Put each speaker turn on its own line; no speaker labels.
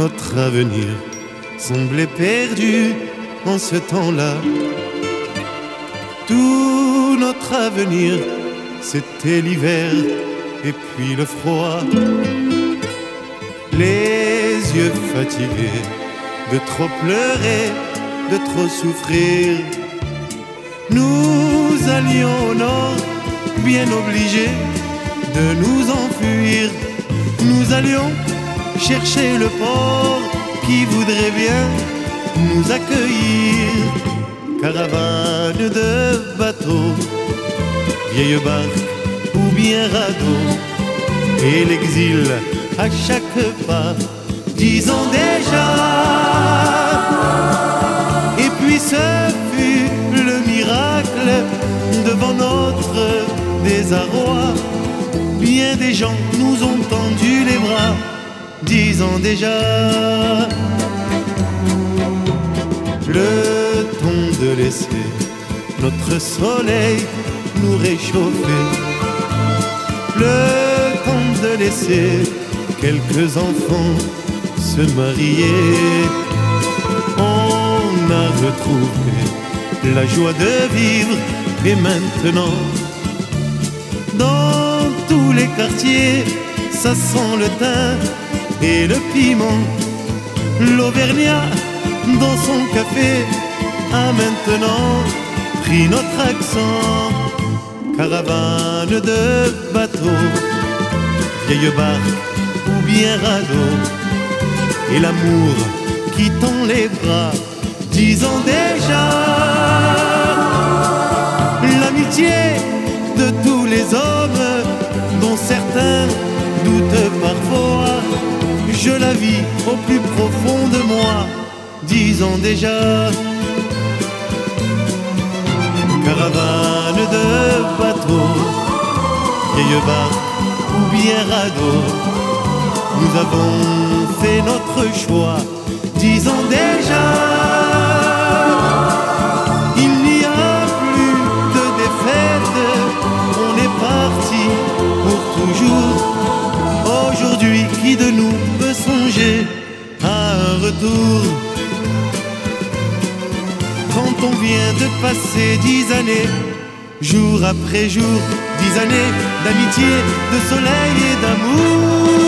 notre avenir semblait perdu en ce temps-là. Tout notre avenir, c'était l'hiver et puis le froid. Les yeux fatigués de trop pleurer, de trop souffrir. Nous allions au nord, bien obligés de nous enfuir. Nous allions chercher le port qui voudrait bien nous accueillir. Caravane de bateaux, vieille barque ou bien radeau, et l'exil à chaque pas, 10 ans déjà. Et puis ce fut le miracle devant notre désarroi. Bien des gens nous ont tendu les bras, 10 ans déjà. Le temps de laisser notre soleil nous réchauffer. Le temps de laisser quelques enfants se marier. On a retrouvé la joie de vivre et maintenant, dans tous les quartiers, ça sent le thym et le piment. L'Auvergnat, dans son café, a maintenant pris notre accent. Caravane de bateaux, vieille barque ou bien radeau, et l'amour qui tend les bras, 10 ans déjà. L'amitié de tous les hommes, dont certains doutent parfois, je la vis au plus profond de moi, 10 ans déjà. Caravane de bateaux, vieille barque ou bien radeau, nous avons fait notre choix, 10 ans déjà. Il n'y a plus de défaite, on est parti pour toujours. Aujourd'hui, qui de nous peut songer à un retour? Quand on vient de passer 10 années, jour après jour, 10 années d'amitié, de soleil et d'amour.